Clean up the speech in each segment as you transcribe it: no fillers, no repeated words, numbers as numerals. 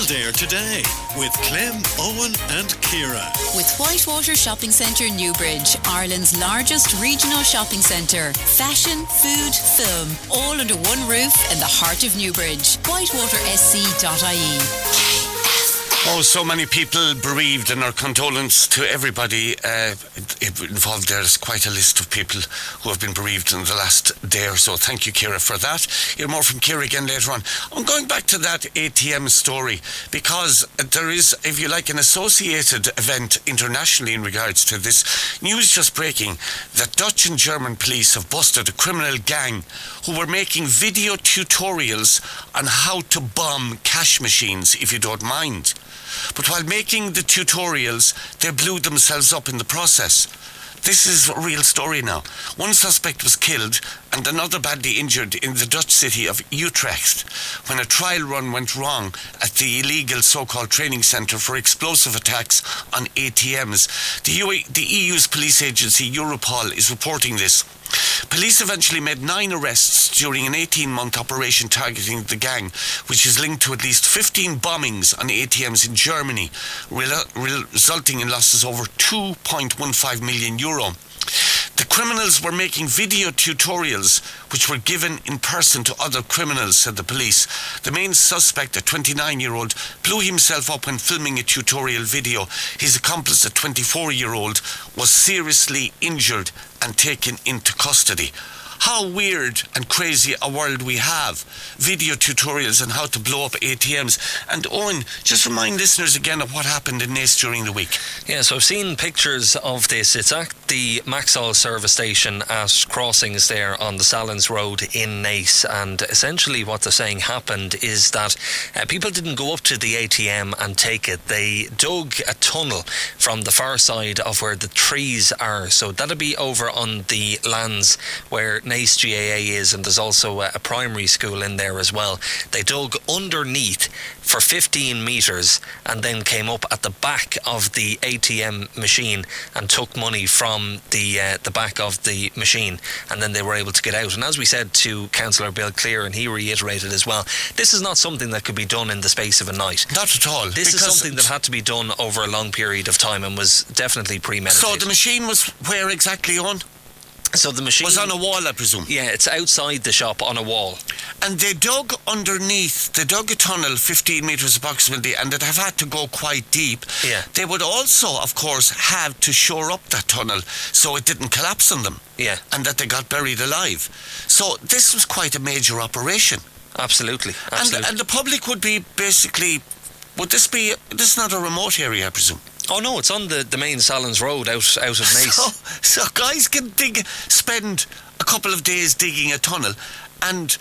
Kildare Today with Clem, Owen and Ciara. With Whitewater Shopping Centre Newbridge, Ireland's largest regional shopping centre. Fashion, food, film, all under one roof in the heart of Newbridge. whitewatersc.ie. Oh, so many people bereaved, and our condolence to everybody involved. There's quite a list of people who have been bereaved in the last day or so. Thank you, Ciara, for that. You'll more from Ciara again later on. I'm going back to that ATM story because there is, if you like, an associated event internationally in regards to this. News just breaking that Dutch and German police have busted a criminal gang who were making video tutorials on how to bomb cash machines, if you don't mind. But while making the tutorials, they blew themselves up in the process. This is a real story now. One suspect was killed and another badly injured in the Dutch city of Utrecht when a trial run went wrong at the illegal so-called training centre for explosive attacks on ATMs. The EU's police agency Europol is reporting this. Police eventually made 9 arrests during an 18-month operation targeting the gang, which is linked to at least 15 bombings on ATMs in Germany, resulting in losses over €2.15 million. The criminals were making video tutorials which were given in person to other criminals, said the police. The main suspect, a 29-year-old, blew himself up when filming a tutorial video. His accomplice, a 24-year-old, was seriously injured and taken into custody. How weird and crazy a world we have. Video tutorials on how to blow up ATMs. And Owen, just remind listeners again of what happened in Naas during the week. Yeah, so I've seen pictures of this. It's at the Maxall service station at Crossings there on the Salins Road in Naas. And essentially what they're saying happened is that people didn't go up to the ATM and take it. They dug a tunnel from the far side of where the trees are. So that'll be over on the lands where Naas GAA is, and there's also a primary school in there as well. They dug underneath for 15 metres and then came up at the back of the ATM machine and took money from the back of the machine, and then they were able to get out. And as we said to Councillor Bill Clear, and he reiterated as well, this is not something that could be done in the space of a night. Not at all. This is something that had to be done over a long period of time and was definitely premeditated. So the machine was where exactly on? So the machine was on a wall, I presume. Yeah, it's outside the shop on a wall. And they dug underneath. They dug a tunnel 15 metres approximately, and they'd have had to go quite deep. Yeah. They would also, of course, have to shore up that tunnel so it didn't collapse on them. Yeah. And that they got buried alive. So this was quite a major operation. Absolutely. And the public would be basically... this is not a remote area, I presume? Oh no, it's on the main Salins Road out of Naas. So guys can spend a couple of days digging a tunnel, and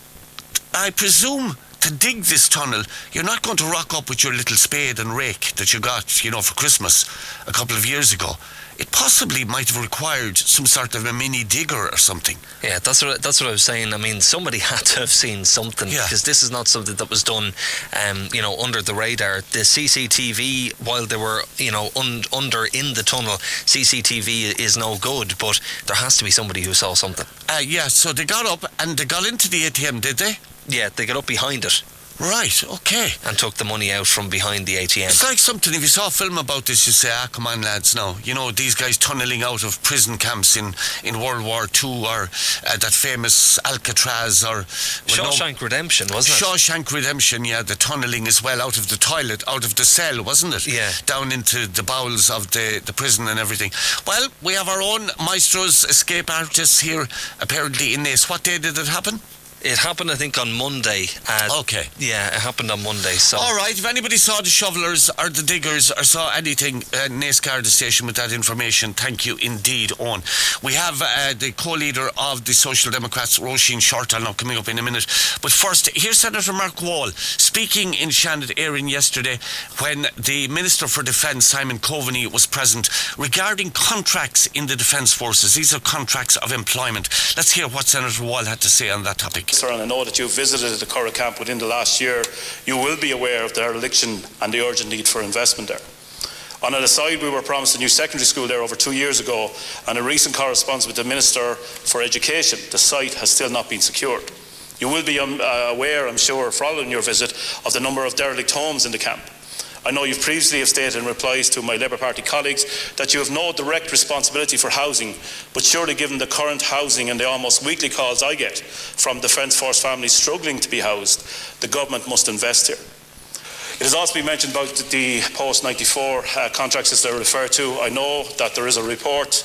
I presume to dig this tunnel, you're not going to rock up with your little spade and rake that you got, for Christmas a couple of years ago. It possibly might have required some sort of a mini digger or something. Yeah, that's what I was saying. I mean, somebody had to have seen something, because this is not something that was done, under the radar. The CCTV, while they were, under in the tunnel, CCTV is no good, but there has to be somebody who saw something. So they got up and they got into the ATM, did they? Yeah, they got up behind it. Right, okay. And took the money out from behind the ATM. It's like something, if you saw a film about this, you say, come on lads, now. These guys tunnelling out of prison camps in World War II, or that famous Alcatraz, or... Shawshank Redemption, wasn't it? Shawshank Redemption, yeah, the tunnelling as well, out of the toilet, out of the cell, wasn't it? Yeah. Down into the bowels of the prison and everything. Well, we have our own Maestro's escape artists here, apparently in Naas. What day did it happen? It happened, I think, on Monday. Okay. Yeah, it happened on Monday. So. All right, if anybody saw the shovelers or the diggers or saw anything at Naas Garda Station with that information, thank you indeed, Owen. We have the co-leader of the Social Democrats, Roisin Shortall, now coming up in a minute. But first, here's Senator Mark Wall speaking in Shannon Éireann yesterday when the Minister for Defence, Simon Coveney, was present regarding contracts in the Defence Forces. These are contracts of employment. Let's hear what Senator Wall had to say on that topic. Sir, and I know that you've visited the Curragh camp within the last year. You will be aware of the dereliction and the urgent need for investment there. On an aside, we were promised a new secondary school there over 2 years ago, and a recent correspondence with the Minister for Education, the site has still not been secured. You will be aware, I'm sure, following your visit, of the number of derelict homes in the camp. I know you've previously stated in replies to my Labour Party colleagues that you have no direct responsibility for housing, but surely given the current housing and the almost weekly calls I get from Defence Force families struggling to be housed, the government must invest here. It has also been mentioned about the post-94 contracts as they're referred to. I know that there is a report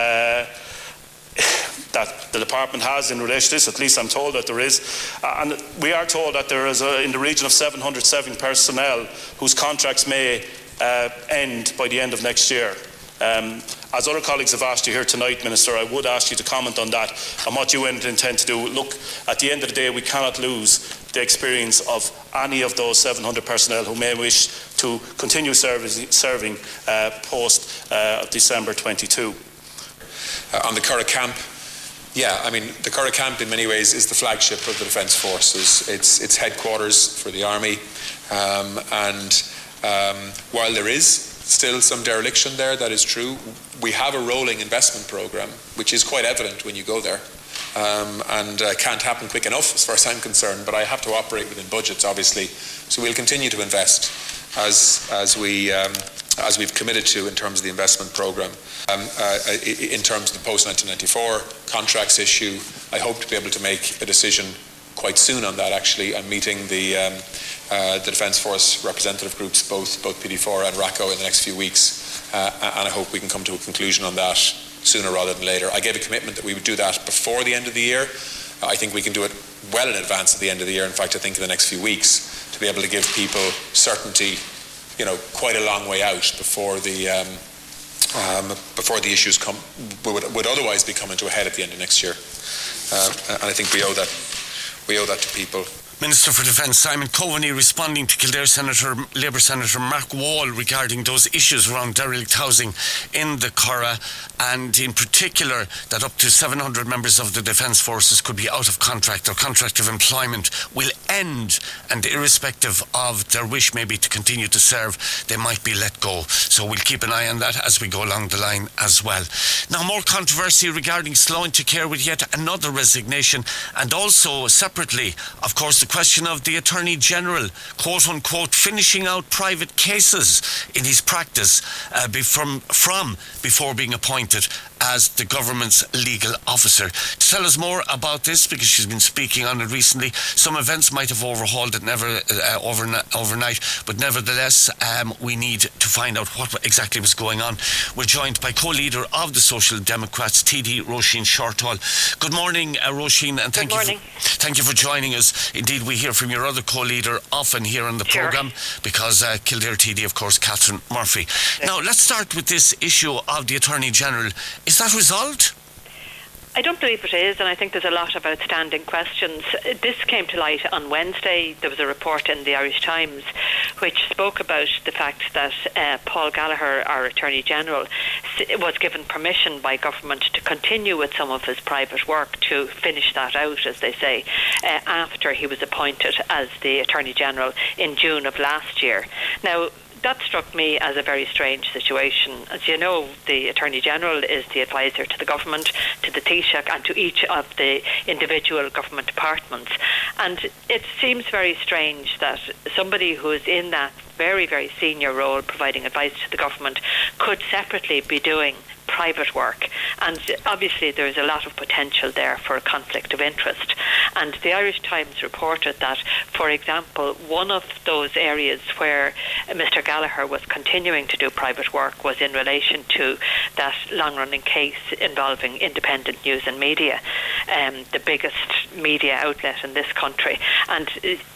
that the department has in relation to this, at least I'm told that there is, and we are told that there is in the region of 707 personnel whose contracts may end by the end of next year. As other colleagues have asked you here tonight, Minister, I would ask you to comment on that and what you intend to do. Look, at the end of the day, we cannot lose the experience of any of those 700 personnel who may wish to continue serving post December 22. On the Curragh camp, yeah, I mean, the Curragh camp in many ways is the flagship of the Defence Forces. It's headquarters for the Army, and while there is still some dereliction there, that is true, we have a rolling investment programme, which is quite evident when you go there, and can't happen quick enough as far as I'm concerned, but I have to operate within budgets, obviously, so we'll continue to invest as we've committed to in terms of the investment programme. In terms of the post-1994 contracts issue, I hope to be able to make a decision quite soon on that, actually. I'm meeting the Defence Force representative groups, both PD4 and RACO, in the next few weeks, and I hope we can come to a conclusion on that sooner rather than later. I gave a commitment that we would do that before the end of the year. I think we can do it well in advance of the end of the year. In fact, I think in the next few weeks, to be able to give people certainty, quite a long way out before the issues would otherwise be coming to a head at the end of next year. And I think we owe that to people. Minister for Defence Simon Coveney responding to Kildare Labour Senator Mark Wall regarding those issues around derelict housing in the Curragh, and in particular that up to 700 members of the Defence Forces could be out of contract, or contract of employment will end, and irrespective of their wish maybe to continue to serve, they might be let go. So we'll keep an eye on that as we go along the line as well. Now, more controversy regarding Sloan to Care with yet another resignation, and also separately, of course, the question of the Attorney General, quote unquote, finishing out private cases in his practice from before being appointed as the government's legal officer. To tell us more about this, because she's been speaking on it recently, some events might have overhauled it overnight, but nevertheless we need to find out what exactly was going on. We're joined by co-leader of the Social Democrats, TD Roisin Shortall. Good morning, Roisin, and thank you for joining us. Indeed, we hear from your other co-leader often here on the programme, because Kildare TD, of course, Catherine Murphy. Now, let's start with this issue of the Attorney General. Is that resolved? I don't believe it is, and I think there's a lot of outstanding questions. This came to light on Wednesday. There was a report in the Irish Times which spoke about the fact that Paul Gallagher, our Attorney General, was given permission by government to continue with some of his private work, to finish that out, as they say, after he was appointed as the Attorney General in June of last year. Now, that struck me as a very strange situation. As you know, the Attorney General is the advisor to the government, to the Taoiseach, and to each of the individual government departments. And it seems very strange that somebody who is in that very, very senior role, providing advice to the government, could separately be doing private work, and obviously there is a lot of potential there for a conflict of interest. And the Irish Times reported that, for example, one of those areas where Mr. Gallagher was continuing to do private work was in relation to that long-running case involving Independent News and Media, the biggest media outlet in this country. And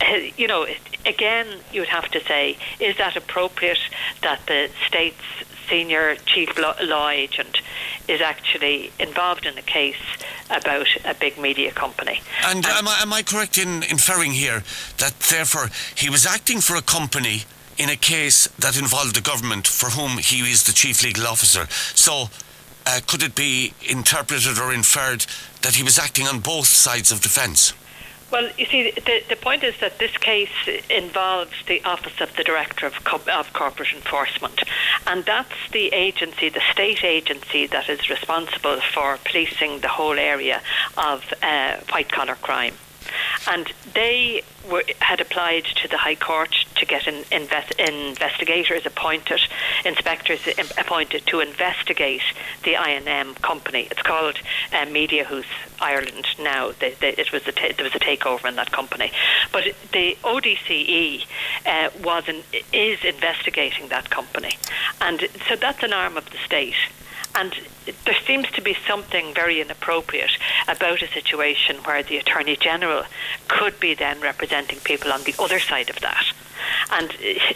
again, you would have to say, is that appropriate that the state's senior chief law agent is actually involved in a case about a big media company? And am I correct in inferring here that therefore he was acting for a company in a case that involved the government for whom he is the chief legal officer? So could it be interpreted or inferred that he was acting on both sides of the fence? Well, you see, the point is that this case involves the Office of the Director of Corporate Enforcement, and that's the agency, the state agency, that is responsible for policing the whole area of white-collar crime. And they had applied to the High Court to get investigators appointed, inspectors appointed to investigate the I&M company. It's called Media House Ireland now. There was a takeover in that company. But the ODCE is investigating that company. And so that's an arm of the state. And there seems to be something very inappropriate about a situation where the Attorney General could be then representing people on the other side of that. And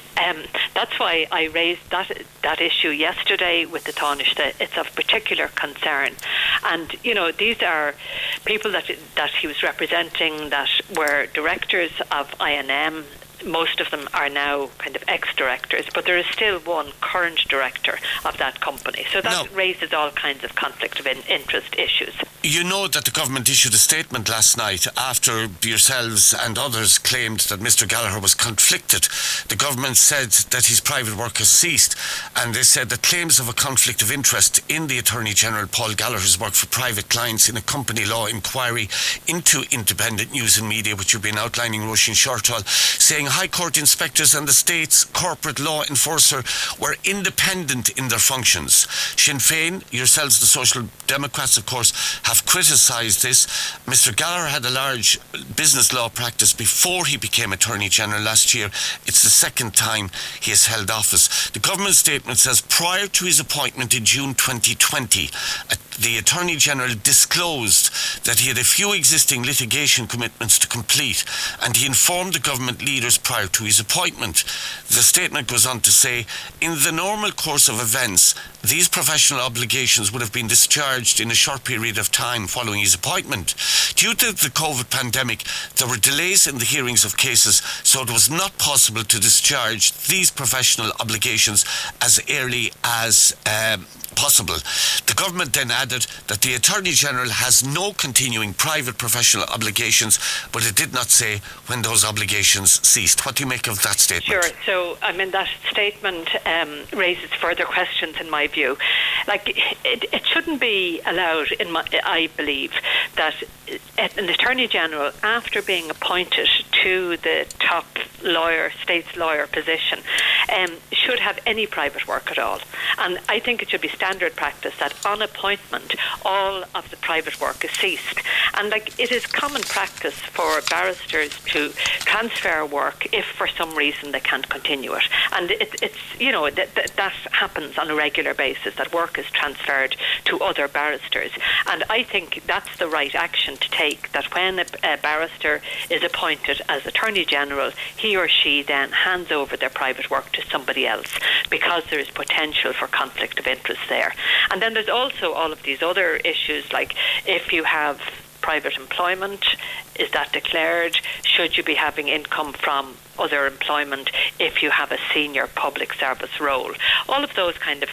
that's why I raised that issue yesterday with the Taoiseach, that it's of particular concern. And, you know, these are people that he was representing that were directors of I&M. Most of them are now kind of ex-directors, but there is still one current director of that company. So that raises all kinds of conflict of interest issues. You know that the government issued a statement last night after yourselves and others claimed that Mr. Gallagher was conflicted. The government said that his private work has ceased, and they said that claims of a conflict of interest in the Attorney General Paul Gallagher's work for private clients in a company law inquiry into independent news and media, which you've been outlining, Roisin Shortall, saying High Court inspectors and the state's corporate law enforcer were independent in their functions. Sinn Féin, yourselves the Social Democrats of course, have criticised this. Mr. Gallagher had a large business law practice before he became Attorney General last year. It's the second time he has held office. The government statement says prior to his appointment in June 2020, the Attorney General disclosed that he had a few existing litigation commitments to complete, and he informed the government leaders prior to his appointment. The statement goes on to say, in the normal course of events, these professional obligations would have been discharged in a short period of time following his appointment. Due to the COVID pandemic, there were delays in the hearings of cases, so it was not possible to discharge these professional obligations as early as possible. The government then added that the Attorney General has no continuing private professional obligations, but it did not say when those obligations ceased. What do you make of that statement? Sure. So, I mean, that statement raises further questions in my view. Like, it shouldn't be allowed, I believe, that an Attorney General, after being appointed to the top state's lawyer position, should have any private work at all. And I think it should be standard practice that on appointment all of the private work is ceased. And like, it is common practice for barristers to transfer work if for some reason they can't continue it. And it's you know, that happens on a regular basis, that work is transferred to other barristers. And I think that's the right action to take, that when a barrister is appointed as Attorney General, he or she then hands over their private work to somebody else, because there is potential for conflict of interest there. And then there's also all of these other issues, like if you have private employment, is that declared? Should you be having income from other employment if you have a senior public service role? All of those kind of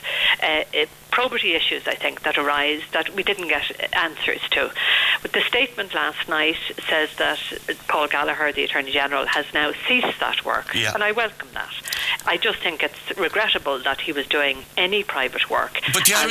probity issues, I think, that arise that we didn't get answers to. But the statement last night says that Paul Gallagher, the Attorney General, has now ceased that work, and I welcome that. I just think it's regrettable that he was doing any private work. But the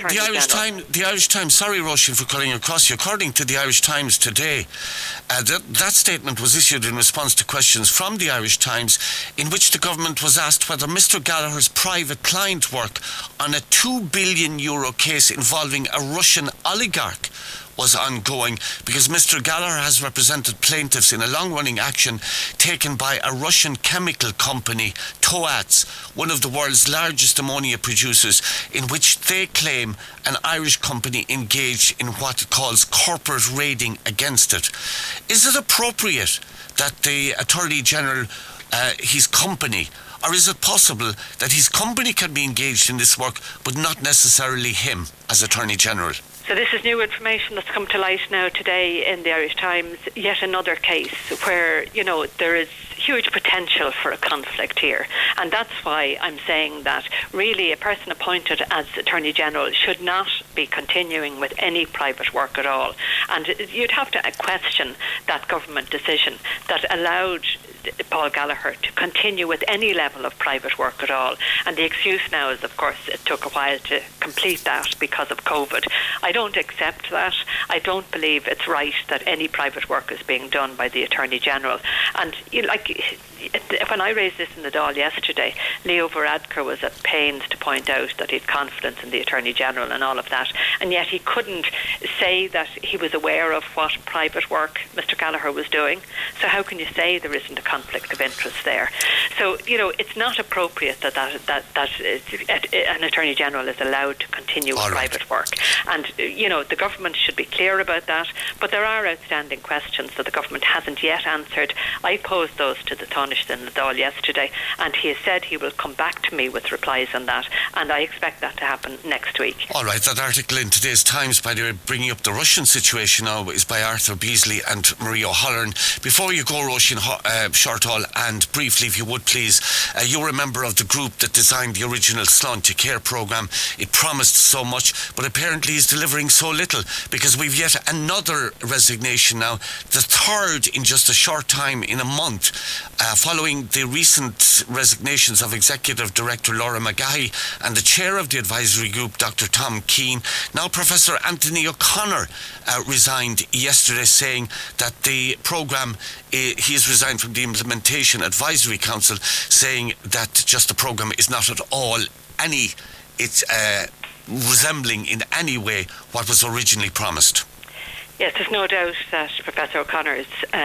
Irish Times, sorry Roisin for cutting across you, according to the Irish Times today, that statement was issued in response to questions from the Irish Times, in which the government was asked whether Mr. Gallagher's private client work on a €2 billion case involving a Russian oligarch was ongoing, because Mr. Gallagher has represented plaintiffs in a long-running action taken by a Russian chemical company, Toats, one of the world's largest ammonia producers, in which they claim an Irish company engaged in what it calls corporate raiding against it. Is it appropriate that the Attorney General, his company, or is it possible that his company can be engaged in this work, but not necessarily him as Attorney General? So this is new information that's come to light now today in the Irish Times. Yet another case where, you know, there is huge potential for a conflict here. And that's why I'm saying that really a person appointed as Attorney General should not be continuing with any private work at all. And you'd have to question that government decision that allowed Paul Gallagher to continue with any level of private work at all. And the excuse now is, of course, it took a while to complete that because of COVID. I don't accept that. I don't believe it's right that any private work is being done by the Attorney General. And when I raised this in the Dáil yesterday, Leo Varadkar was at pains to point out that he had confidence in the Attorney General and all of that, and yet he couldn't say that he was aware of what private work Mr. Gallagher was doing. So how can you say there isn't a conflict of interest there? So, it's not appropriate that an Attorney General is allowed to continue with private work. And, the government should be clear about that, but there are outstanding questions that the government hasn't yet answered. I posed those to the Taoiseach in the Dáil yesterday, and he has said he will come back to me with replies on that, and I expect that to happen next week. All right, that article in today's Times, by the way, bringing up the Russian situation now, is by Arthur Beasley and Marie O'Halloran. Before you go, Roisin Shortall, and briefly, if you would please, you're a member of the group that designed the original Sláinte Care programme. It promised so much, but apparently is delivering so little, because we've yet another resignation now, the third in just a short time, in a month, following the recent resignations of Executive Director Laura McGahey and the Chair of the Advisory Group, Dr. Tom Keane. Now Professor Anthony O'Connor resigned yesterday, saying that the programme, he has resigned from the Implementation Advisory Council, saying that just the programme is not at all resembling in any way what was originally promised. Yes, there's no doubt that Professor O'Connor's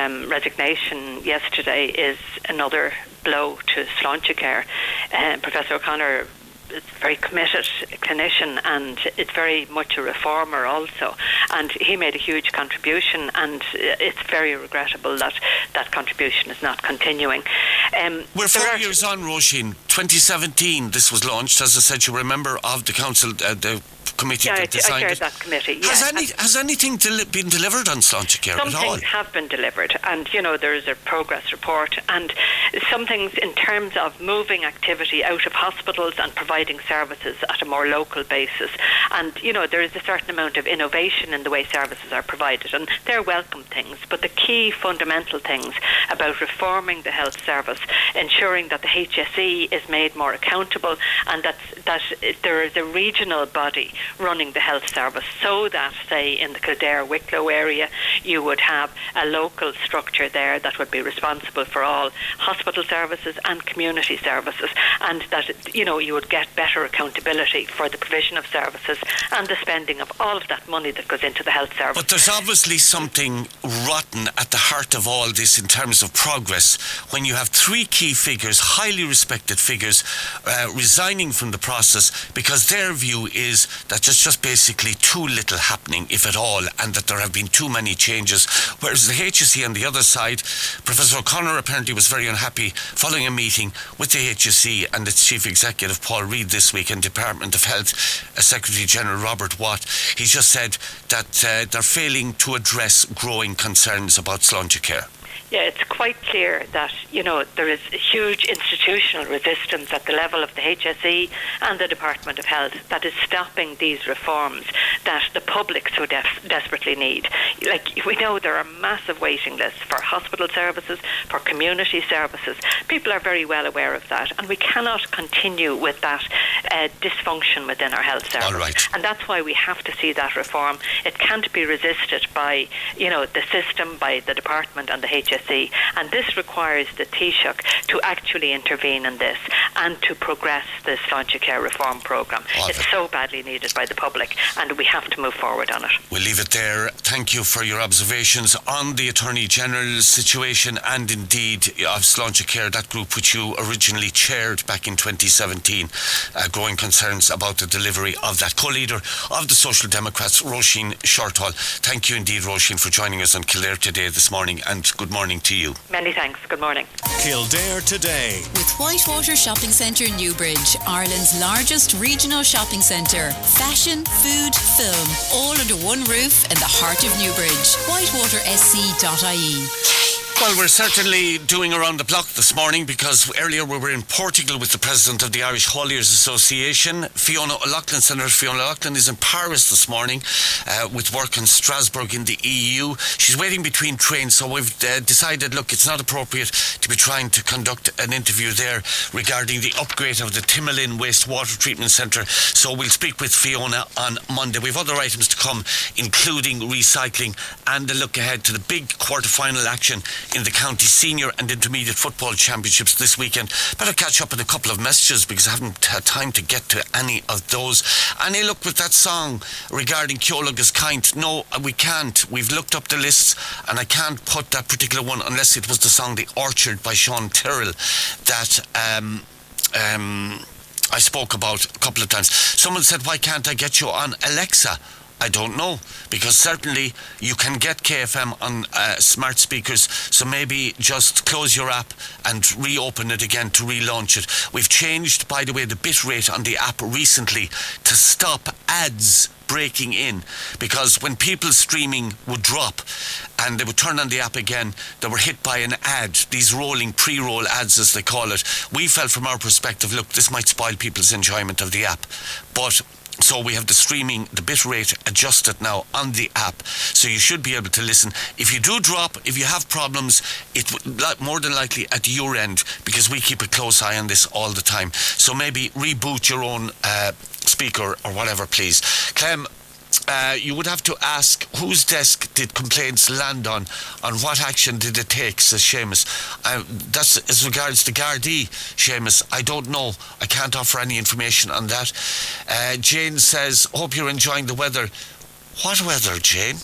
resignation yesterday is another blow to Sláinte Care. Professor O'Connor is a very committed clinician, and it's very much a reformer also, and he made a huge contribution, and it's very regrettable that that contribution is not continuing. We're 4 years on, Roisin. 2017 this was launched, as I said. You were a member of the council, the committee that designed I chaired that committee. Has anything been delivered on Sláinte Care at all? Some things have been delivered, and there is a progress report, and some things in terms of moving activity out of hospitals and providing services at a more local basis. And there is a certain amount of innovation in the way services are provided, and they're welcome things. But the key fundamental things about reforming the health service, ensuring that the HSE is made more accountable, and that there is a regional body running the health service, so that, say, in the Kildare-Wicklow area, you would have a local structure there that would be responsible for all hospital services and community services, and that you would get better accountability for the provision of services and the spending of all of that money that goes into the health service. But there's obviously something rotten at the heart of all this in terms of progress, when you have three key figures, highly respected figures, resigning from the process because their view is that there's just basically too little happening, if at all, and that there have been too many changes. Whereas the HSE on the other side, Professor O'Connor apparently was very unhappy following a meeting with the HSE and its Chief Executive Paul Reid this week, and Department of Health Secretary General Robert Watt. He just said that they're failing to address growing concerns about Sláinte Care. Yeah, it's quite clear that, there is a huge institutional resistance at the level of the HSE and the Department of Health that is stopping these reforms that the public so desperately need. We know there are massive waiting lists for hospital services, for community services. People are very well aware of that, and we cannot continue with that dysfunction within our health service. All right. And that's why we have to see that reform. It can't be resisted by, the system, by the department and the HSE. And this requires the Taoiseach to actually intervene in this and to progress the Sláinte Care reform programme. It's so badly needed by the public, and we have to move forward on it. We'll leave it there. Thank you for your observations on the Attorney General's situation and indeed of Sláinte Care, that group which you originally chaired back in 2017, growing concerns about the delivery of that. Co-leader of the Social Democrats, Roisin Shortall. Thank you indeed, Roisin, for joining us on Kildare Today this morning, and good morning to you. Many thanks. Good morning. Kildare Today. With Whitewater Shopping Centre Newbridge, Ireland's largest regional shopping centre. Fashion, food, film, all under one roof in the heart of Newbridge. whitewatersc.ie. Well, we're certainly doing around the block this morning because earlier we were in Portugal with the president of the Irish Hauliers Association, Fiona O'Loughlin. Senator Fiona O'Loughlin is in Paris this morning with work in Strasbourg in the EU. She's waiting between trains, so we've decided, look, it's not appropriate to be trying to conduct an interview there regarding the upgrade of the Timolin Wastewater Treatment Centre. So we'll speak with Fiona on Monday. We've other items to come, including recycling and a look ahead to the big quarter-final action in the county senior and intermediate football championships this weekend. Better catch up on a couple of messages because I haven't had time to get to any of those. And hey, look, with that song regarding Ceolagus Kaint, no, we can't. We've looked up the lists and I can't put that particular one unless it was the song The Orchard by Sean Tyrrell that I spoke about a couple of times. Someone said, why can't I get you on Alexa? I don't know, because certainly you can get KFM on smart speakers, so maybe just close your app and reopen it again to relaunch it. We've changed, by the way, the bit rate on the app recently to stop ads breaking in, because when people's streaming would drop and they would turn on the app again, they were hit by an ad, these rolling pre-roll ads as they call it. We felt from our perspective, look, this might spoil people's enjoyment of the app, but so we have the streaming, the bit rate adjusted now on the app, so you should be able to listen. If you do drop, if you have problems, it more than likely at your end, because we keep a close eye on this all the time. So maybe reboot your own speaker or whatever, please. Clem, you would have to ask whose desk did complaints land on what action did it take, says Seamus. That's as regards to Gardaí, Seamus. I don't know. I can't offer any information on that. Jane says, hope you're enjoying the weather. What weather, Jane?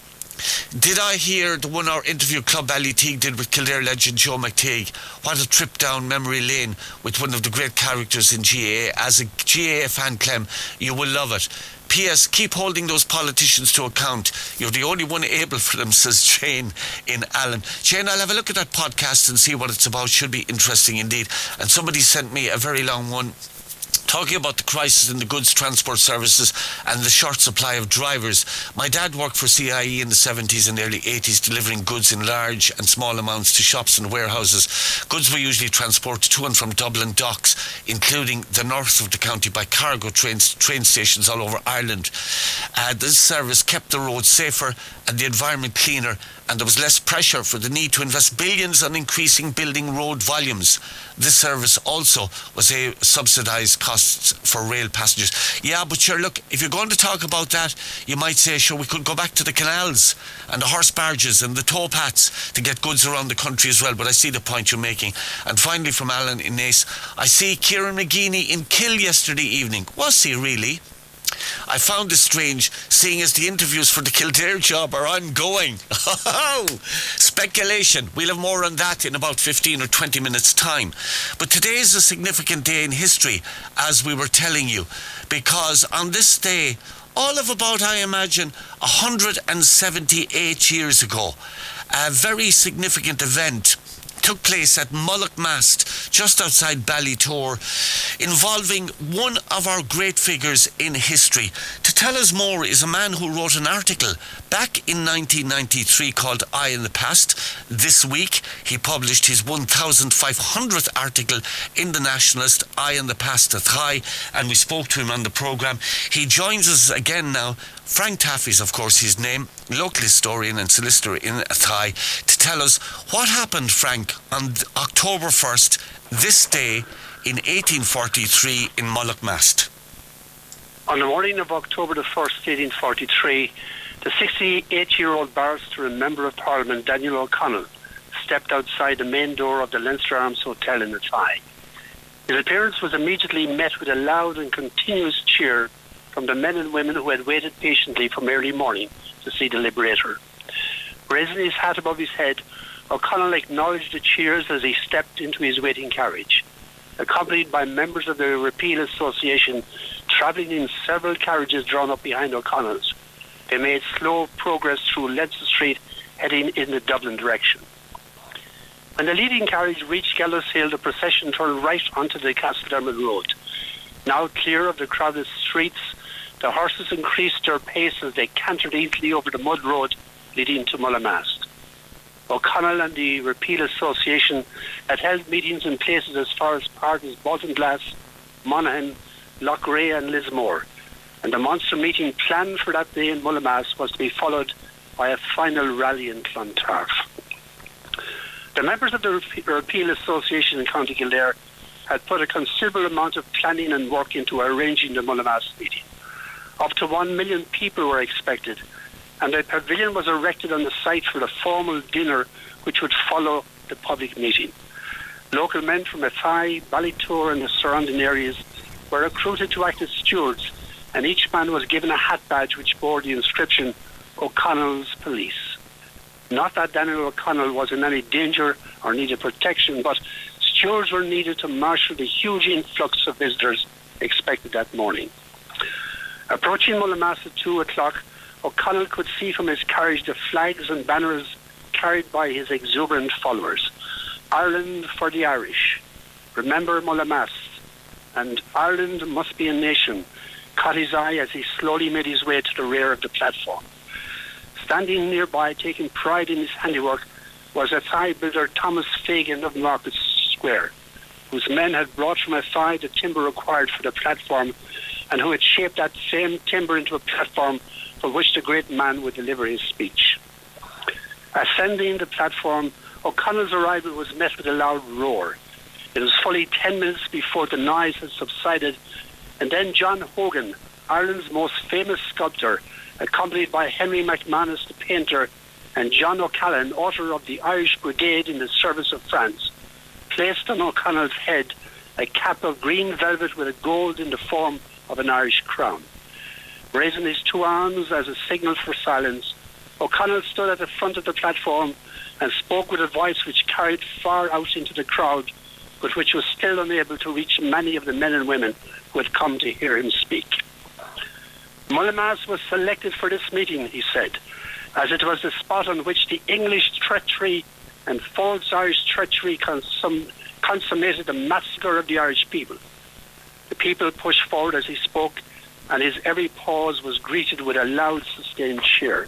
Did I hear the 1 hour interview Club Ballyteague did with Kildare legend Joe McTeague? What a trip down memory lane with one of the great characters in GAA. As a GAA fan, Clem, you will love it. P.S. Keep holding those politicians to account. You're the only one able for them, says Jane in Allen. Jane, I'll have a look at that podcast and see what it's about. Should be interesting indeed. And somebody sent me a very long one talking about the crisis in the goods transport services and the short supply of drivers. My dad worked for CIE in the 70s and early 80s, delivering goods in large and small amounts to shops and warehouses. Goods were usually transported to and from Dublin docks, including the north of the county, by cargo train stations all over Ireland. This service kept the roads safer and the environment cleaner, and there was less pressure for the need to invest billions on increasing building road volumes. This service also was a subsidised costs for rail passengers. Yeah, but sure, look, if you're going to talk about that, you might say, sure, we could go back to the canals and the horse barges and the towpaths to get goods around the country as well, but I see the point you're making. And finally, from Alan in Naas, I see Kieran McGeaney in Kill yesterday evening. Was he really? I found this strange, seeing as the interviews for the Kildare job are ongoing. Speculation. We'll have more on that in about 15 or 20 minutes' time. But today is a significant day in history, as we were telling you, because on this day, all of about, I imagine, 178 years ago, a very significant event took place at Mullaghmast, just outside Ballytour, involving one of our great figures in history. To tell us more is a man who wrote an article back in 1993 called Eye in the Past. This week he published his 1500th article in the Nationalist, Eye in the Past at High, and we spoke to him on the programme. He joins us again now. Frank Taffy's, of course, his name, local historian and solicitor in Athy, to tell us what happened, Frank, on October 1st, this day in 1843 in Mullaghmast. On the morning of October the 1st, 1843, the 68-year-old barrister and Member of Parliament, Daniel O'Connell, stepped outside the main door of the Leinster Arms Hotel in Athy. His appearance was immediately met with a loud and continuous cheer from the men and women who had waited patiently from early morning to see the Liberator. Raising his hat above his head, O'Connell acknowledged the cheers as he stepped into his waiting carriage. Accompanied by members of the Repeal Association travelling in several carriages drawn up behind O'Connell's, they made slow progress through Leinster Street, heading in the Dublin direction. When the leading carriage reached Gallows Hill, the procession turned right onto the Castledermot Road. Now clear of the crowded streets, the horses increased their pace as they cantered easily over the mud road leading to Mullaghmast. O'Connell and the Repeal Association had held meetings in places as far apart as Baltinglass, Monaghan, Loughrea and Lismore, and the Munster meeting planned for that day in Mullamass was to be followed by a final rally in Clontarf. The members of the Repeal Association in County Kildare had put a considerable amount of planning and work into arranging the Mullamass meeting. Up to 1 million people were expected, and a pavilion was erected on the site for the formal dinner which would follow the public meeting. Local men from Athy, Ballytour and the surrounding areas were recruited to act as stewards, and each man was given a hat badge which bore the inscription O'Connell's Police. Not that Daniel O'Connell was in any danger or needed protection, but stewards were needed to marshal the huge influx of visitors expected that morning. Approaching Mullamass at 2 o'clock, O'Connell could see from his carriage the flags and banners carried by his exuberant followers. Ireland for the Irish, remember Mullamass, and Ireland must be a nation, caught his eye as he slowly made his way to the rear of the platform. Standing nearby, taking pride in his handiwork, was Athy builder Thomas Fagan of Market Square, whose men had brought from Athy the timber required for the platform and who had shaped that same timber into a platform from which the great man would deliver his speech. Ascending the platform, O'Connell's arrival was met with a loud roar. It was fully 10 minutes before the noise had subsided, and then John Hogan, Ireland's most famous sculptor, accompanied by Henry McManus the painter and John O'Callaghan, author of the Irish Brigade in the Service of France, placed on O'Connell's head a cap of green velvet with a gold in the form of an Irish crown. Raising his two arms as a signal for silence, O'Connell stood at the front of the platform and spoke with a voice which carried far out into the crowd, but which was still unable to reach many of the men and women who had come to hear him speak. Mullamass was selected for this meeting, he said, as it was the spot on which the English treachery and false Irish treachery consummated the massacre of the Irish people. The people pushed forward as he spoke, and his every pause was greeted with a loud, sustained cheer.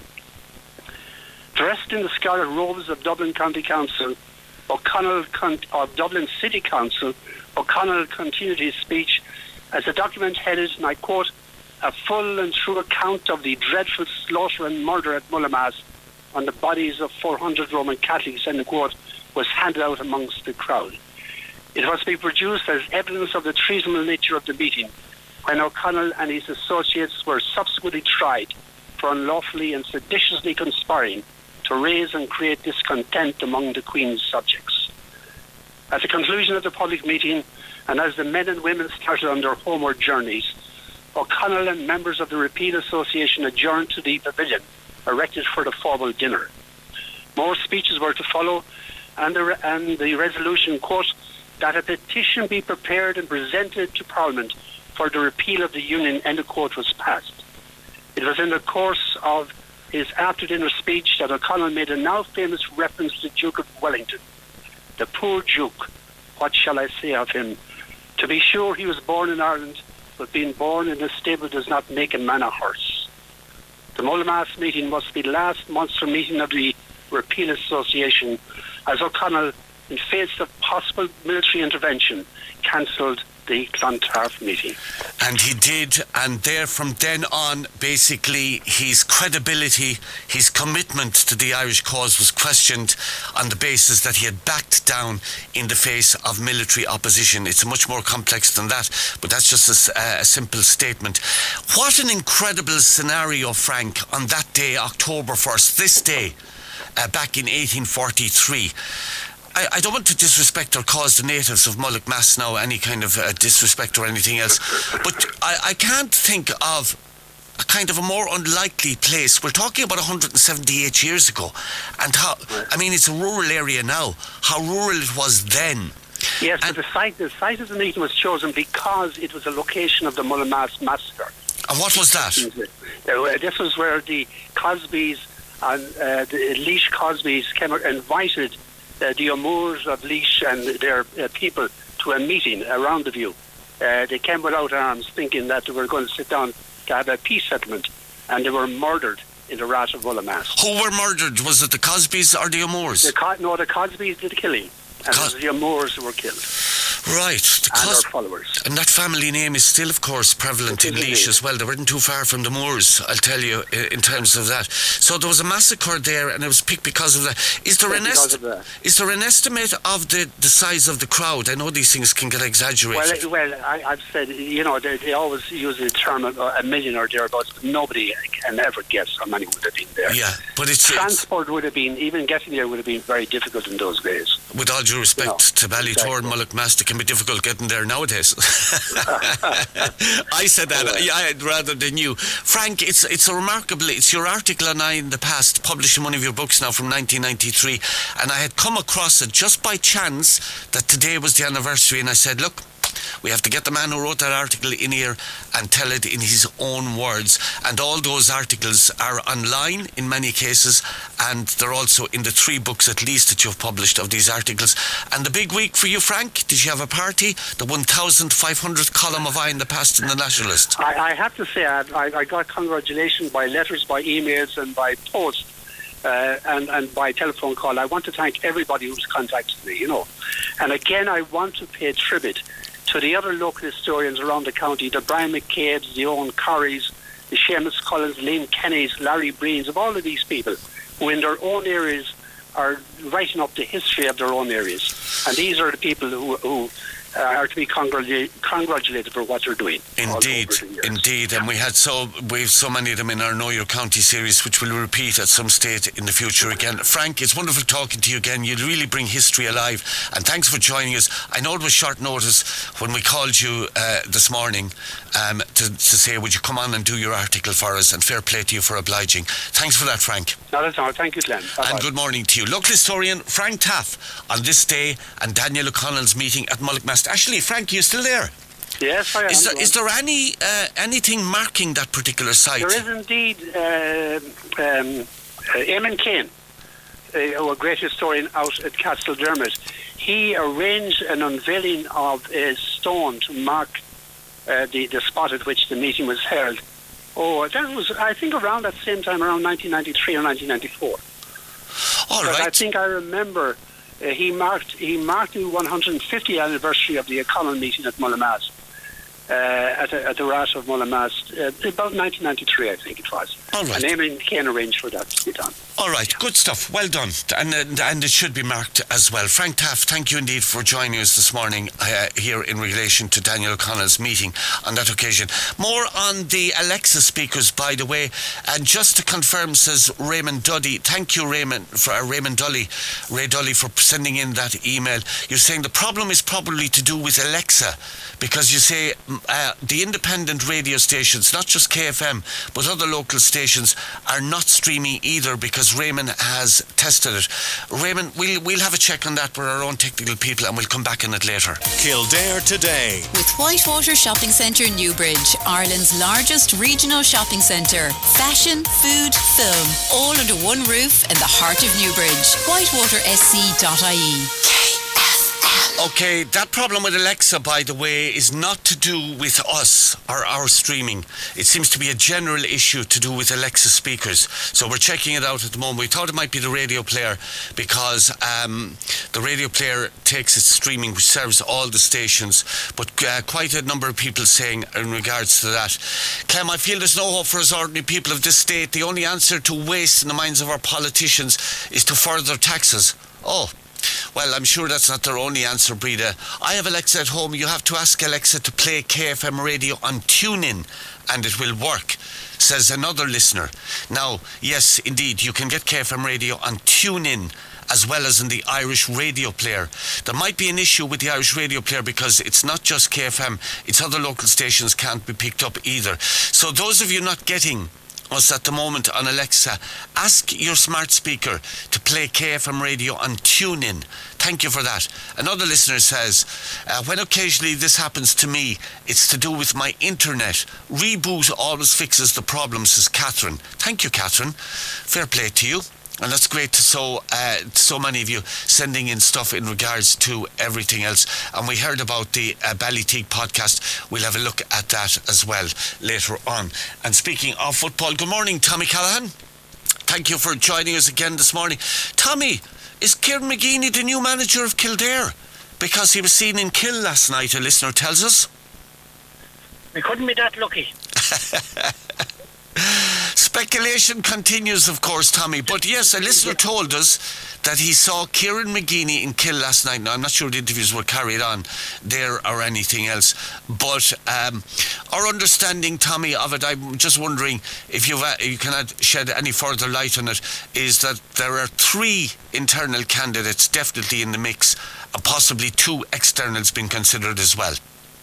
Dressed in the scarlet robes of Dublin County Council, of Dublin City Council, O'Connell continued his speech as the document headed, and I quote, "A full and true account of the dreadful slaughter and murder at Mullamass on the bodies of 400 Roman Catholics," end quote, was handed out amongst the crowd. It was to be produced as evidence of the treasonable nature of the meeting, when O'Connell and his associates were subsequently tried for unlawfully and seditiously conspiring to raise and create discontent among the Queen's subjects. At the conclusion of the public meeting, and as the men and women started on their homeward journeys, O'Connell and members of the Repeal Association adjourned to the pavilion erected for the formal dinner. More speeches were to follow, and the resolution, quote, "that a petition be prepared and presented to Parliament for the repeal of the Union," end quote, was passed. It was in the course of his after-dinner speech that O'Connell made a now famous reference to the Duke of Wellington. The poor Duke, what shall I say of him? To be sure, he was born in Ireland, but being born in a stable does not make a man a horse. The Mullamass meeting was the last Munster meeting of the Repeal Association, as O'Connell, in face of possible military intervention, cancelled the Clontarf meeting. And he did, and there from then on, basically, his credibility, his commitment to the Irish cause was questioned on the basis that he had backed down in the face of military opposition. It's much more complex than that, but that's just a simple statement. What an incredible scenario, Frank, on that day, October 1st, this day, back in 1843. I don't want to disrespect or cause the natives of Mullamass now any kind of disrespect or anything else, but I can't think of a kind of a more unlikely place. We're talking about 178 years ago, and how, I mean, it's a rural area now, how rural it was then. Yes, but the site of the meeting was chosen because it was a location of the Mullamass massacre. And what was that? This was where the Cosbys and the Laois Cosbys came and invited the O'Moores of Laois and their people to a meeting around the view. They came without arms, thinking that they were going to sit down to have a peace settlement, and they were murdered in the Rat of Mullaghmast. Who were murdered? Was it the Cosbys or the O'Moores? The Cosbys did the killing, and it was the O'Moores who were killed. Right. And our followers. And that family name is still, of course, prevalent in Laois as well. They weren't too far from the Moores, I'll tell you, in terms of that. So there was a massacre there, and it was picked because of that. Is there an estimate of the size of the crowd? I know these things can get exaggerated. Well, I've said, they always use the term a million or thereabouts, but nobody can ever guess how many would have been there. Yeah, but transport would have been, even getting there would have been very difficult in those days. With all due respect to Ballytor and Mullaghmast, it can be difficult getting there nowadays. I said that rather than you. Frank, it's a remarkable, it's your article on I in the Past, published in one of your books now from 1993, and I had come across it just by chance that today was the anniversary, and I said, look, we have to get the man who wrote that article in here and tell it in his own words. And all those articles are online in many cases, and they're also in the 3 books at least that you've published of these articles. And the big week for you, Frank, did you have a party? The 1,500th column of I in the Past in the Nationalist. I have to say, I got congratulations by letters, by emails and by post. And by telephone call. I want to thank everybody who's contacted me, And again, I want to pay tribute to the other local historians around the county, the Brian McCabe's, the Owen Corries, the Seamus Collins, Liam Kenny's, Larry Breen's, of all of these people who in their own areas are writing up the history of their own areas. And these are the people who are to be congratulated for what they're doing. Indeed. And we've so many of them in our Know Your County series, which we'll repeat at some stage in the future again. Frank, it's wonderful talking to you again. You really bring history alive, and thanks for joining us. I know it was short notice when we called you this morning to say, would you come on and do your article for us, and fair play to you for obliging. Thanks for that, Frank. Not at all. Thank you, Glenn. Bye-bye. And good morning to you. Local historian Frank Taff on this day, and Daniel O'Connell's meeting at Mullaghmast. Actually, Frank, are you still there? Yes, I am. Is there anything marking that particular site? There is indeed. Eamon Kane, a great historian out at Castledermot, he arranged an unveiling of a stone to mark the spot at which the meeting was held. Oh, that was, I think, around that same time, around 1993 or 1994. All right. I think I remember he marked the 150th anniversary of the O'Connell meeting at Mullaghmast, at the Rat of Mullaghmast, about 1993, I think it was. All right. And Eamon Kane arranged for that to be done. All right, good stuff. Well done. And it should be marked as well. Frank Taff, thank you indeed for joining us this morning here in relation to Daniel O'Connell's meeting on that occasion. More on the Alexa speakers, by the way. And just to confirm, says Raymond Duddy, thank you, Ray Dully, for sending in that email. You're saying the problem is probably to do with Alexa, because you say the independent radio stations, not just KFM, but other local stations, are not streaming either, because Raymond has tested it. Raymond, we'll have a check on that with our own technical people, and we'll come back on it later. Kildare Today. With Whitewater Shopping Centre Newbridge, Ireland's largest regional shopping centre. Fashion, food, film, all under one roof in the heart of Newbridge. whitewatersc.ie. Okay, that problem with Alexa, by the way, is not to do with us or our streaming. It seems to be a general issue to do with Alexa speakers. So we're checking it out at the moment. We thought it might be the radio player, because the radio player takes its streaming, which serves all the stations. But quite a number of people saying in regards to that, Clem, I feel there's no hope for us ordinary people of this state. The only answer to waste in the minds of our politicians is to further taxes. Oh. Well, I'm sure that's not their only answer, Breda. I have Alexa at home. You have to ask Alexa to play KFM radio on TuneIn, and it will work, says another listener. Now, yes, indeed, you can get KFM radio on TuneIn as well as in the Irish radio player. There might be an issue with the Irish radio player, because it's not just KFM, it's other local stations can't be picked up either. So those of you not getting us at the moment on Alexa, ask your smart speaker to play KFM radio on TuneIn. Thank you for that. Another listener says, when occasionally this happens to me, it's to do with my internet. Reboot always fixes the problem, says Catherine. Thank you, Catherine. Fair play to you. And that's great to so many of you sending in stuff in regards to everything else. And we heard about the Ballyteague podcast. We'll have a look at that as well later on. And speaking of football, good morning, Tommy Callahan. Thank you for joining us again this morning. Tommy, is Kieran McGeeney the new manager of Kildare? Because he was seen in Kill last night, a listener tells us. We couldn't be that lucky. Speculation continues, of course, Tommy. But yes, a listener told us that he saw Kieran McGeeney in Kill last night. Now, I'm not sure the interviews were carried on there or anything else. But our understanding, Tommy, of it, I'm just wondering if you can shed any further light on it, is that there are 3 internal candidates definitely in the mix, and possibly 2 externals being considered as well.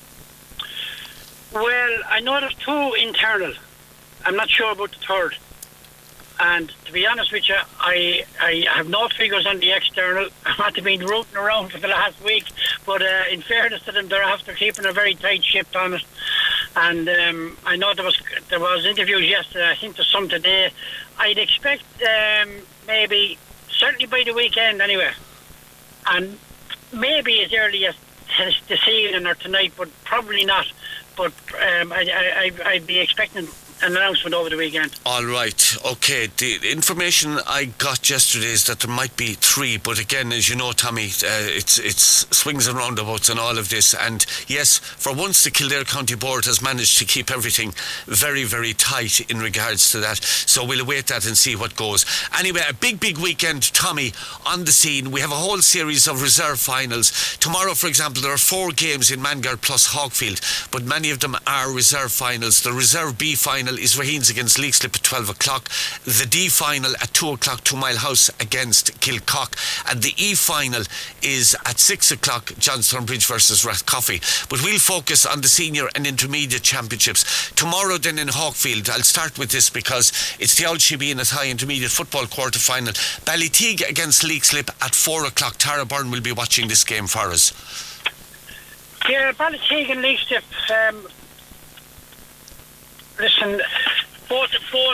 Well, I know there's 2 internal. I'm not sure about the 3rd. And to be honest with you, I have no figures on the external. I've been rooting around for the last week, but in fairness to them, they're after keeping a very tight ship on it. And I know there was interviews yesterday. I think there's some today. I'd expect maybe certainly by the weekend anyway, and maybe as early as this evening or tonight, but probably not. But I'd be expecting an announcement over the weekend. All right, okay. The information I got yesterday is that there might be 3, but again, as you know, Tommy, it's swings and roundabouts and all of this. And yes, for once, the Kildare County Board has managed to keep everything very, very tight in regards to that. So we'll await that and see what goes. Anyway, a big weekend, Tommy, on the scene. We have a whole series of reserve finals. Tomorrow, for example, there are 4 games in Mangard plus Hawkfield, but many of them are reserve finals. The Reserve B final is Raheens against Leixlip at 12 o'clock. The D final at 2 o'clock, 2 Mile House against Kilcock. And the E final is at 6 o'clock, Johnstown Bridge versus Rathcoffey. But we'll focus on the senior and intermediate championships. Tomorrow then in Hawkfield, I'll start with this because it's the Old Shibeen at High Intermediate Football quarter final. Ballyteague against Leixlip at 4 o'clock. Tara Byrne will be watching this game for us. Yeah, Ballyteague and Leixlip, listen, both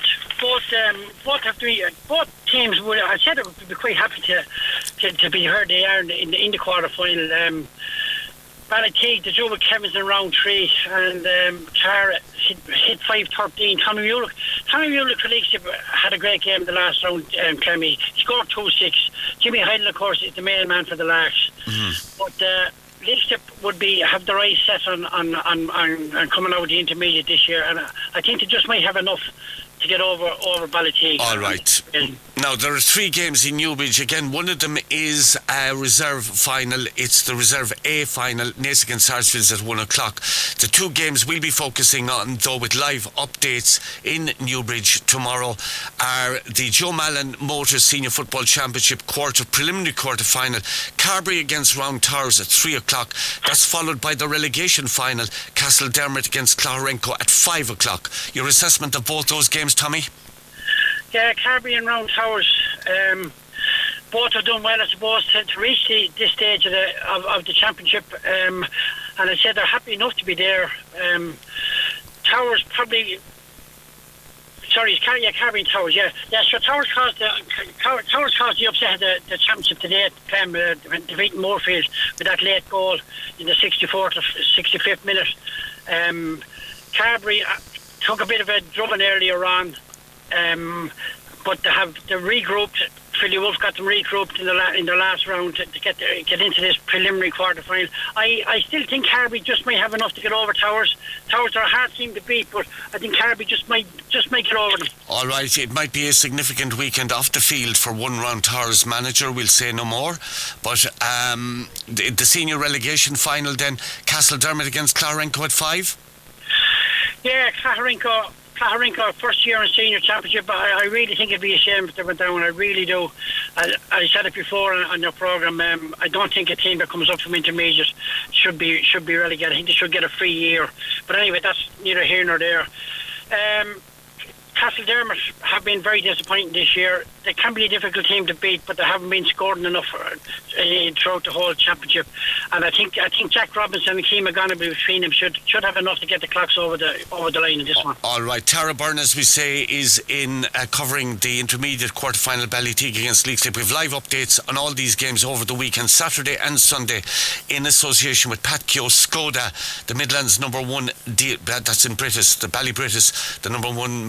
teams would. I said it would be quite happy to be heard. They are in the quarter final. Ballyteague, the job with Kevin's in round 3, and Tara hit 5-13. Tommy Mulick for Leixlip had a great game in the last round. Clemmy, he scored 2-6. Jimmy Heidel, of course, is the main man for the Larks. But Leixlip would have the right set on coming out of the intermediate this year, and I think they just might have enough to get over Ballyteague. All right. Now, there are 3 games in Newbridge. Again, one of them is a reserve final. It's the Reserve A final. Naas against Sarsfields at 1 o'clock. The 2 games we'll be focusing on, though, with live updates in Newbridge tomorrow, are the Joe Mallon Motors Senior Football Championship preliminary quarter final. Carbery against Round Towers at 3 o'clock. That's followed by the relegation final, Castledermot against Clougharenco at 5 o'clock. Your assessment of both those games, Tommy? Yeah, Carbery and Round Towers, both have done well, I suppose, to reach this stage of the championship. And I said they're happy enough to be there. Towers probably. Sorry, Carbery and Towers. Yeah. So Towers caused the upset of the championship today. Defeating Moorfield with that late goal in the 64th or 65th minute. Carbery took a bit of a drubbing earlier on, but they regrouped. Philly Wolf got them regrouped in the last round to get into this preliminary quarter final. I still think Carbery just might have enough to get over Towers. Towers are a hard team to beat, but I think Carbery just might get over them. All right, it might be a significant weekend off the field for one Round Towers manager. We'll say no more. But the senior relegation final then, Castledermot against Clougharenco at 5. Yeah, Clougharenco, first year in senior championship. I really think it'd be a shame if they went down. I really do. I said it before on your programme. I don't think a team that comes up from intermediate should be relegated. I think they should get a free year. But anyway, that's neither here nor there. Castledermot have been very disappointing this year. They can be a difficult team to beat, but they haven't been scoring enough throughout the whole championship. And I think Jack Robinson and Keane McGonaby between them should have enough to get the clocks over the line in this one. All right, Tara Byrne, as we say, is in covering the intermediate quarter-final Ballyteague against Leixlip. We've live updates on all these games over the weekend, Saturday and Sunday, in association with Pat Keogh Skoda, the Midlands number 1 that's in British, the Ballybritis, the number 1 Midlands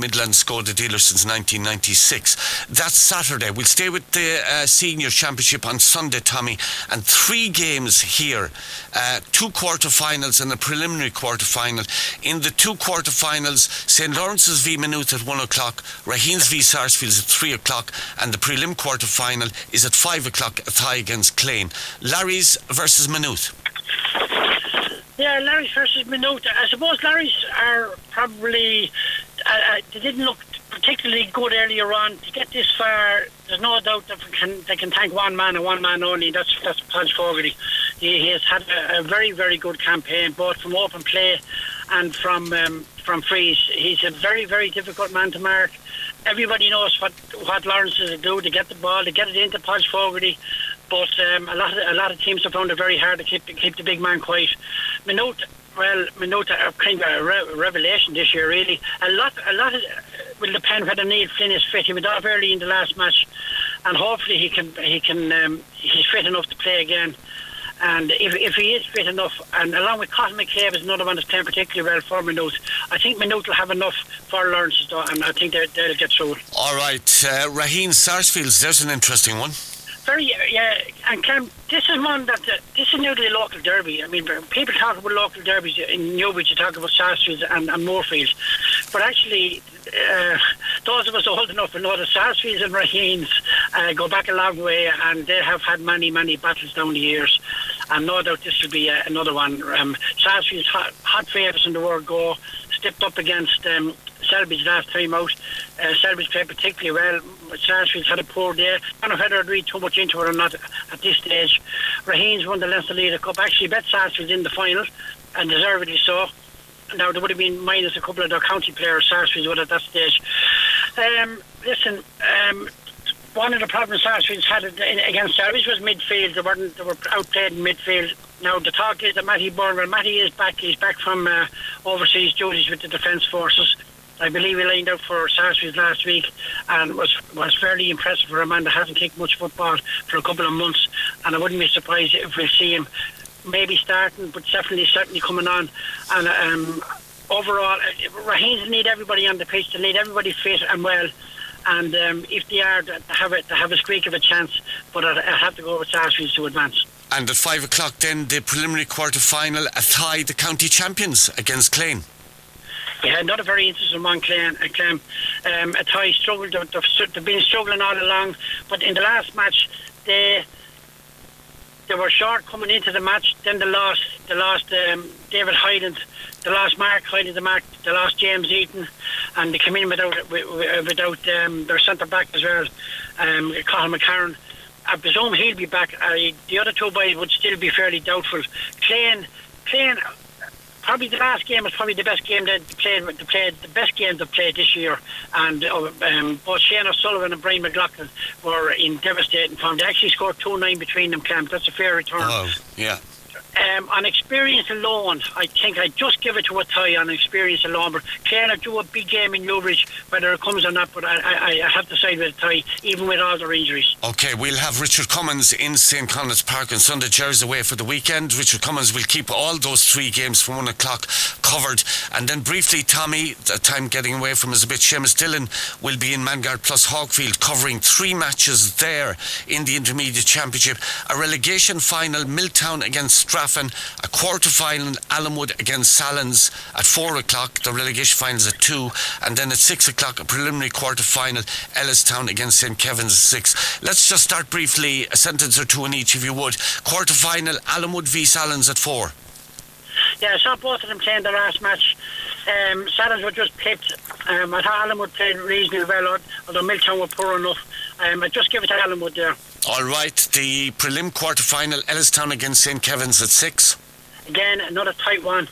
Glasgow, the dealer since 1996. That's Saturday. We'll stay with the Senior Championship on Sunday, Tommy, and 3 games here. 2 quarter-finals and a preliminary quarter-final. In the 2 quarter-finals, St. Lawrence's v Maynooth at 1 o'clock, Raheens v Sarsfields at 3 o'clock, and the prelim quarter-final is at 5 o'clock, a tie against Clane. Larry's versus Maynooth. Yeah, Larry's versus Maynooth. I suppose Larry's are probably... they didn't look particularly good earlier on. To get this far, there's no doubt that they can thank one man and one man only. That's Podge Fogarty. He has had a very, very good campaign, both from open play and from frees. He's a very, very difficult man to mark. Everybody knows what Lawrence is to do to get the ball, to get it into Podge Fogarty. But a lot of teams have found it very hard to keep the big man quiet. Maynooth are kind of a revelation this year, really. A lot will depend whether Neil Flynn is fit. He went off early in the last match, and hopefully he's fit enough to play again. And if he is fit enough, and along with Cotton McCabe is another one that's playing particularly well for Maynooth, I think Maynooth will have enough for Lawrence, and I think they'll get through. All right, Raheens Sarsfields, there's an interesting one. Very, yeah, and Clem, this is one that this is nearly a local derby. I mean, people talk about local derbies in Newbridge, you talk about Sarsfields and Moorfield, but actually, those of us old enough to know that Sarsfields and Raheens go back a long way, and they have had many, many battles down the years, and no doubt this will be another one. Sarsfields, hot favourites in the world go, stepped up against Selbridge last time out. Selbridge played particularly well. Sarsfields had a poor day. I don't know whether I'd read too much into it or not at this stage. Raheens won the Leinster Leader Cup. Actually bet Sarsfields in the final, and deservedly so. Now, there would have been minus a couple of their county players, Sarsfields would at that stage. One of the problems Sarsfields had against Selbridge was midfield. They were outplayed in midfield. Now, the talk is that Matty Burnwell, Matty is back. He's back from overseas duties with the Defence Forces. I believe he lined out for Sarsfields last week and was fairly impressive for a man that hasn't kicked much football for a couple of months. And I wouldn't be surprised if we see him maybe starting, but certainly coming on. And overall, Raheens need everybody on the pitch. They need everybody fit and well. And if they are, to have a squeak of a chance. But I have to go with Sarsfields to advance. And at 5 o'clock then, the preliminary quarter-final, a tie, the county champions against Clane. Yeah, not a very interesting one, Clane. A tie struggled. They've been struggling all along, but in the last match, they were short coming into the match. Then they lost David Hyland, they lost Mark Hyland, they lost James Eaton, and they came in without their centre back as well, Colin McCarron. I presume he'll be back. The other two boys would still be fairly doubtful. Clane. Probably the last game was probably the best game they played. The best game they played this year, and both Shane O'Sullivan and Brian McLaughlin were in devastating form. They actually scored 2-9 between them, Cam. That's a fair return. Oh, yeah. On experience alone, I think I'd just give it to a tie on experience alone. But Clare do a big game in Newbridge, whether it comes or not, but I have to side with a tie, even with all their injuries. OK, we'll have Richard Cummins in St. Conleth's Park on Sunday. Jerry's away for the weekend. Richard Cummins will keep all those 3 games from 1 o'clock covered. And then briefly, Tommy, the time getting away from us a bit, Seamus Dillon will be in Mangard plus Hogfield covering 3 matches there in the Intermediate Championship. A relegation final, Milltown against Strathern, a quarter-final, Allenwood against Sallins at 4 o'clock, the relegation final is at 2, and then at 6 o'clock a preliminary quarter-final, Ellistown against St. Kevin's at 6. Let's just start briefly, a sentence or two in each if you would. Quarter-final, Allenwood v Sallins at 4. Yeah, I saw both of them playing the last match. Sallins were just pipped. I thought Allenwood played reasonably well, although Milltown were poor enough. I'd just give it to Allenwood there. All right, the prelim quarter-final, Ellistown against St. Kevin's at 6. Again, another tight one.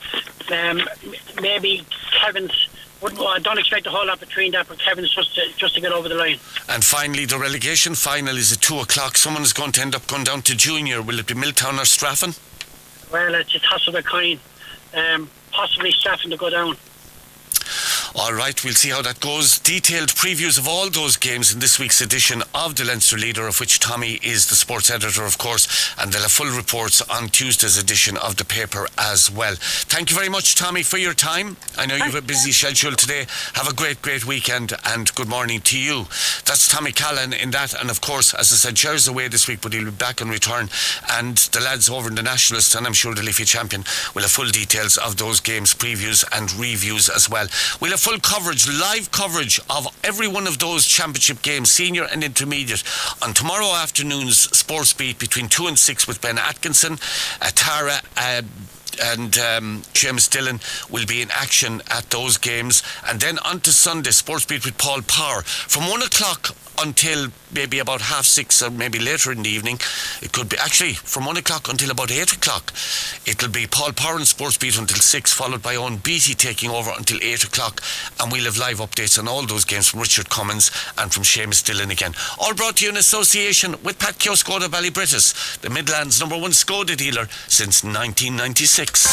Maybe Kevin's. I don't expect a whole lot between that, but Kevin's just to get over the line. And finally, the relegation final is at 2 o'clock. Someone is going to end up going down to junior. Will it be Milltown or Strathern? Well, it's a toss of a coin. Possibly Strathern to go down. All right, we'll see how that goes. Detailed previews of all those games in this week's edition of the Leinster Leader, of which Tommy is the sports editor, of course, and they'll have full reports on Tuesday's edition of the paper as well. Thank you very much, Tommy, for your time. I know you have a busy schedule today. Have a great weekend, and good morning to you. That's Tommy Callan in that, and of course, as I said, Cher's away this week, but he'll be back on return, and the lads over in the Nationalist, and I'm sure the Leafy Champion, will have full details of those games, previews and reviews as well. We'll have full coverage, live coverage of every one of those championship games, senior and intermediate, on tomorrow afternoon's Sports Beat between 2 and 6 with Ben Atkinson. Tara and Seamus Dillon will be in action at those games, and then on to Sunday, Sports Beat with Paul Power from 1 o'clock until maybe about 6:30 or maybe later in the evening. It could be actually from 1 o'clock until about 8 o'clock. It'll be Paul Power and Sports Beat until 6, followed by Owen Beattie taking over until 8 o'clock, and we'll have live updates on all those games from Richard Cummins and from Seamus Dillon again. All brought to you in association with Pat Kyo Skoda Ballybrittis, the Midlands #1 Skoda dealer since 1996.